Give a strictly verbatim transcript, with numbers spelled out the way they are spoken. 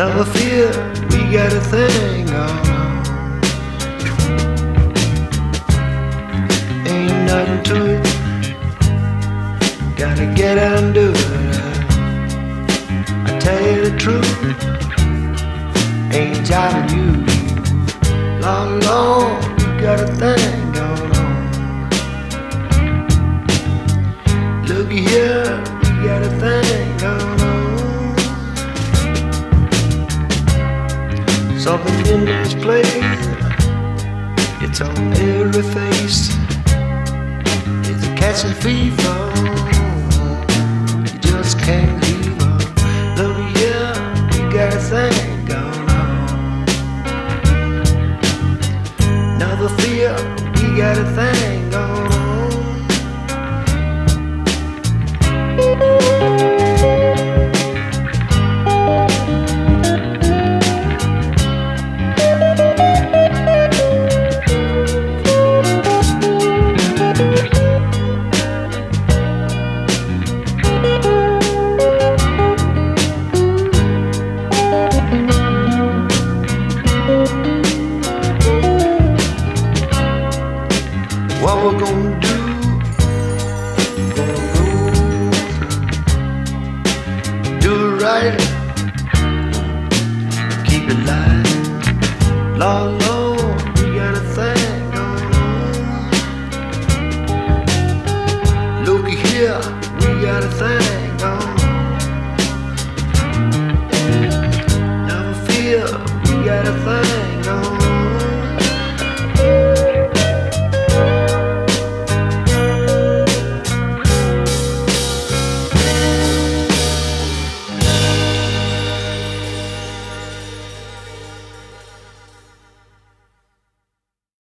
Never fear, we got a thing going on. Ain't nothing to it, gotta get out and do it. I tell you the truth, ain't jiving you. Long, long, we got a thing going on. Looky here, we got a thing going on. Something in this place, it's on every face. It's catching fever, you just can't leave her. Look here, we got a thing going on. Never fear, we got a thing going on. What we're gonna do, gonna go through, do it right, keep it light. Lord, Lord, we got a thing going on. Looky here, we got a thing.